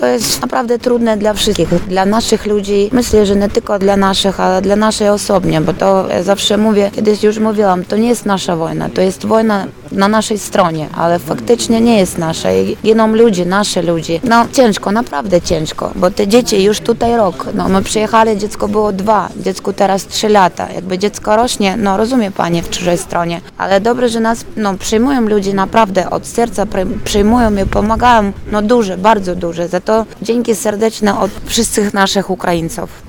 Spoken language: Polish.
To jest naprawdę trudne dla wszystkich, dla naszych ludzi. Myślę, że nie tylko dla naszych, ale dla naszej osobnie, bo to ja zawsze mówię, kiedyś już mówiłam, to nie jest nasza wojna, to jest wojna na naszej stronie, ale faktycznie nie jest nasza. I giną ludzie, nasze ludzie. No ciężko, naprawdę ciężko, bo te dzieci już tutaj rok. No my przyjechali, dziecko było 2, dziecku teraz 3 lata. Jakby dziecko rośnie, no rozumie pani w cudzej stronie, ale dobrze, że nas przyjmują ludzie naprawdę od serca, przyjmują i pomagają, no duże, bardzo duże. Za to dzięki serdeczne od wszystkich naszych Ukraińców.